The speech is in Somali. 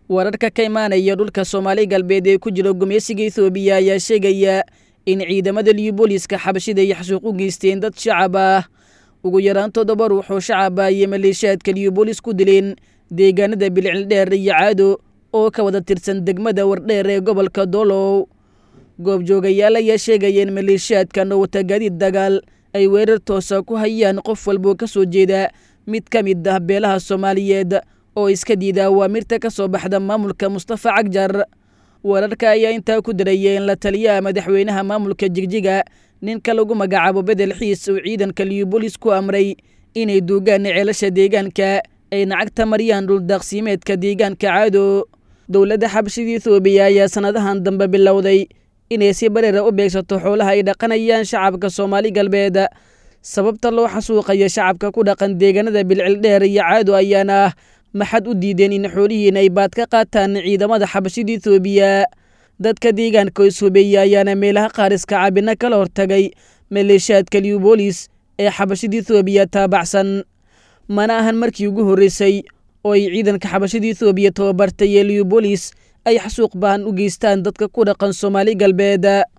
wararka ka imaanaya dhulka Soomaali galbeed ee ku jira gumeysiga Itoobiya ayaa sheegaya in ciidamada Liibooliska xabashida ay xasuuq u geysteen dad shacab ah ugu yaraan 7 ruux oo shacab ah iyo maleeshiyaadka Liiboolis ku dileen deegaanada Bilcildheer iyo Caado oo ka wada tirsan degmada Wardheer ee gobolka Doolow. goobjoogayaal ayaa sheegaya in maleeshiyaadkan oo wata gaadiid dagaal ay weerar toos ah ku hayaan qof walba ka soo jeeda mid ka mid ah beelaha Soomaaliyeed oo iska diida awaamirta ka soo baxda maamulka Mustafa Cagjar. wararka ayaa intaa ku daraya in la taliyaha madaxweynaha maamulka Jigjiga ninka lagu magacaabo Bedel Xiis oo ciidanka Liibolis ku amray inay duugaan ceelasha deegaanka ay nacagta mariyaan dhul daaqsimeedka deegaanka Caado. dowladda xabashida Itoobiya ayaa sanadahan dambe bilowday inay si bareer u beegsato xoolaha ay dhaqanayaan shacabka Soomaali galbeed. sababta loo xasuuqayo shacabka ku dhaqan deegaanada Bilcildheer iyo Caado ayaana maxad u diideen in xoolihiin ay baad ka qaataan ciidamada xabashida Itoobiya. dadka deegaanka Itoobiya ayaana meelaha qaar iska caabina kala hortagay maleeshiyaadka Liibolis ee xabashida Itoobiya taabacsan. mana ahan markii ugu horeysay oo ay ciidanka xabashida Itoobiya tababartay ee Liibolis ay xasuuq baan u geystaan dadka ku dhaqan Soomaali galbeed.